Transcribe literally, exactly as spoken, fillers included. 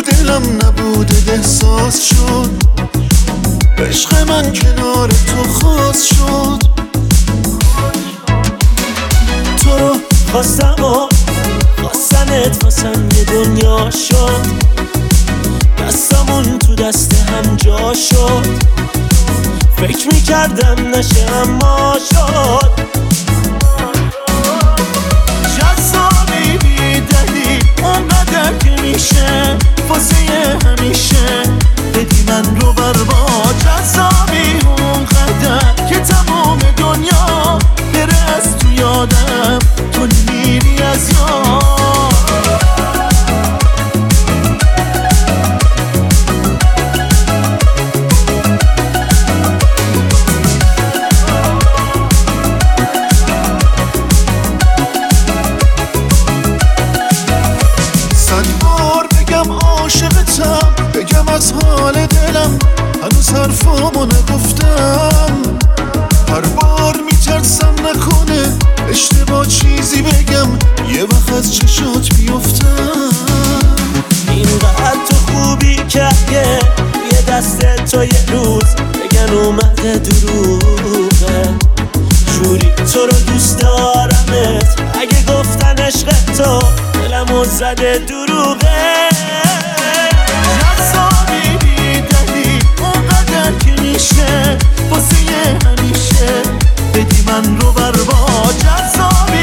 دلم نبوده احساس شد، عشق من کنار تو خاص شد. تو رو خواستم و خواستنت واسم یه دنیا شد، دستمون تو دست هم جا شد، فکر میکردم نشه اما شد. جذابی بیدلی اونقدر که میشه واسه همیشه بدی من رو بربا. جذابی اونقدر که تمام دنیا بره از تو یادم، تو نمیری از یاد. عاشقتم بگم از حال دلم، هنوز حرفامو نگفتم. هر بار میترسم نکنه اشتباه چیزی بگم، یه وقت از چشات بیفتم. اینقدر تو خوبی که یه دست تو یه روز بگن اومده دروغه، جوری تو رو دوست دارمت اگه گفتن عشق تو دلمو زده دروغه. جذابی بیدلی اونقدر که میشه واسه همیشه بدی من رو بربا. جذابی